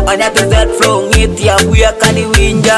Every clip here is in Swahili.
anya to that flow ngit ya buya kani winja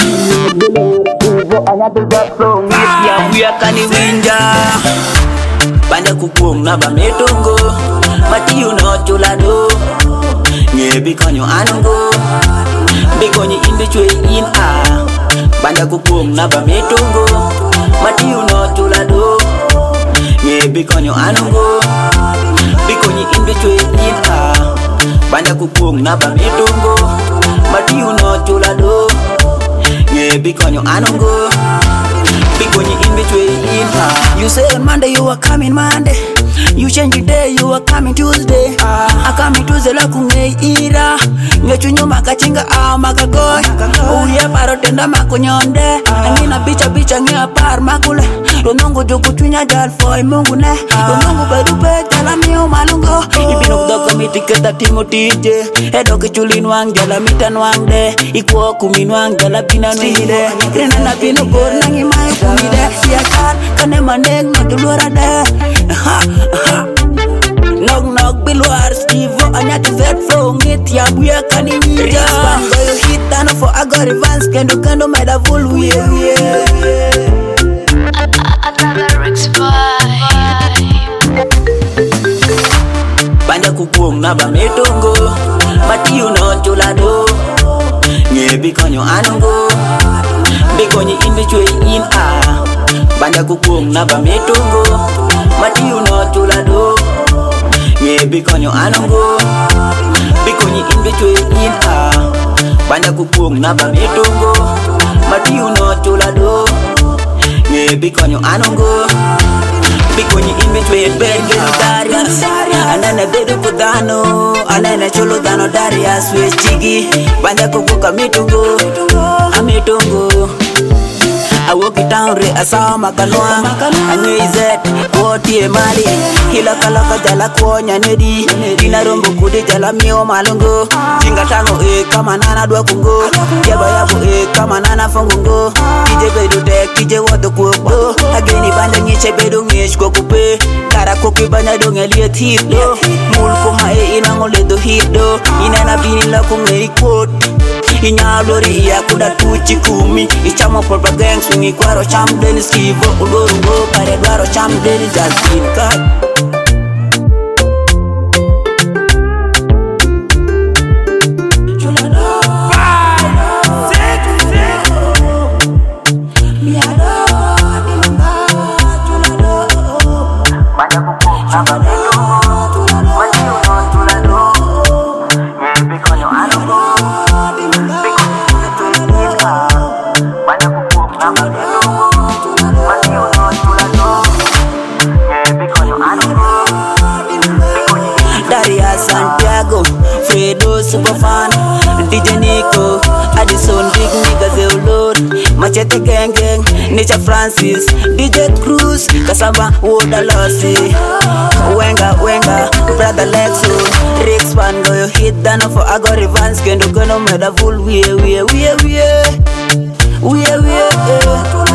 anya to that flow ngit ya buya kani winja banda kukuong na ba metongo mati you no chulado nyebi kanyo anongo bigonyi inde chwe in a banda kukuong na ba metongo mati you no chulado nyebi kanyo anongo bigonyi inde chwe in a banda kukuong na ba metongo mati you no chulado nyebi kanyo anongo bigonyi inde chwe in a. You say on Monday you are coming Monday, you change the day you are coming Tuesday. I coming Tuesday la kunge ira ngechunyo makachinga makagoy uye paro tenda makunyonde angina bicha nge apar makule ronongo joku tunya jal foy mungu ne ronongo bedupe jala miyo malungo ibino kudoko mitiketa timo tije edo kichulin wang jala mitan wang de ikuo kumin wang jala pina nuide krena na pino kor nangi mai kumide siakar kane maneng no dulura de Nog bilwar Steve anya to that flow ngit ya buya kani winja go you hit tano for I got advance kendo meda full we banda kukuong na ba metongo mati you no chulado nyebi kanyo anongo bigonyi inde chwe in a banda kukuong na ba metongo mati you no chulado nyebi kanyo anongo bigonyi inde chwe in a banda kukuong na ba metongo mati you no chulado nyebi kanyo anongo bigonyi inde chwe benge Darius anana bedu kudano anana cholo dano Darius we chigi banda kukuka mitungo amitungo I walk it down re asawa makanwa Angizet Woti mali Hila kalaka jala kuonya nedi Dina rombo kudi jala miyo malungo Jinga tango kama nana dua kungo Yaba yabu kama nana fongungo Kije bedu tek kije wado kuokdo Ageni banda nyiche bedu ngish kwa kupe Kara koki banya donge liet hipdo Mulko mae inangole do hipdo Inana bini la kunge ikot Inyalori iya kuda tuchi kumi Ichamo por bageng swingi kwaro cham deni skivo Ulorungo pare dwaro cham deni jazin kat Santiago, Fredo Superfan, DJ Nico, Addison Big Nigga Zeolod, Machete Gang Gang, Nature Francis, DJ Cruz, Kasamba Woda Lossi, Wenga, Brother Lexo, Rix Van, go you hit down for I got advance, kendo kono meda full we.